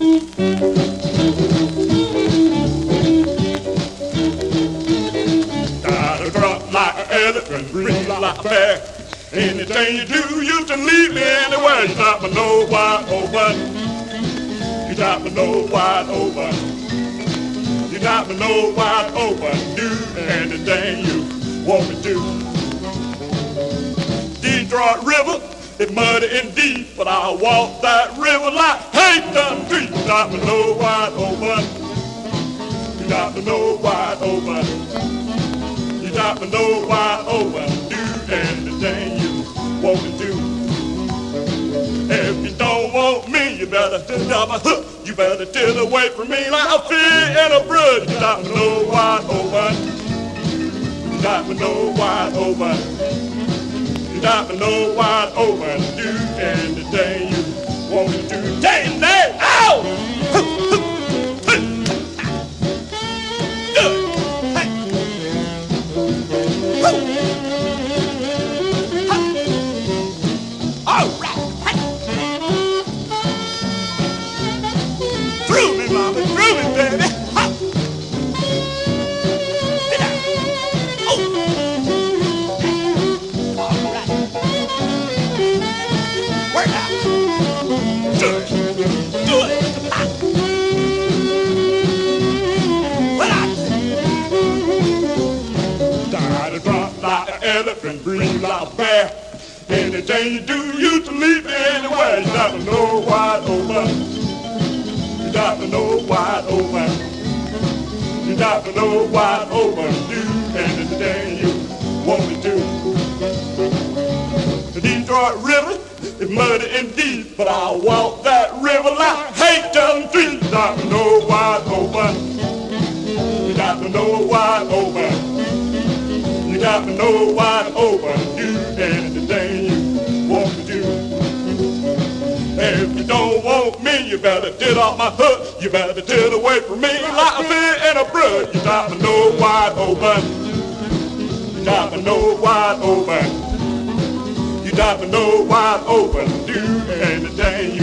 Gotta drop like an elephant, breathe like a bear. Anything you do, you can lead me anywhere. You got my nose wide open. You got my nose wide open. You got my nose wide open. Do anything you want me to. Detroit River, it's muddy and deep, but I'll walk that river like Hayden Creek. You got my nose wide open. You got my nose wide open. You got my nose wide open. Do anything you want me to. If you don't want me, you better drop my hook. You better till away from me like a fish in a brook. You got my nose wide open. You got my nose wide open. You got my nose wide open. Do anything you want me to. Take it there. Ow! Elephant, breathe like a bear. Anything you do, you can leave me anywhere. You got my nose wide open. You got my nose wide open. You got my nose wide open. Do anything you want me to. The Detroit River is muddy and deep, but I'll walk that river like Hayden Creek. You got my nose wide open. You got my nose wide open. You got my nose wide open. Do anything you want to do. If you don't want me, you better get off my hook. You better get away from me like a fish in a brook. You got my nose wide open. You got my nose wide open. You got my nose wide open. Do anything you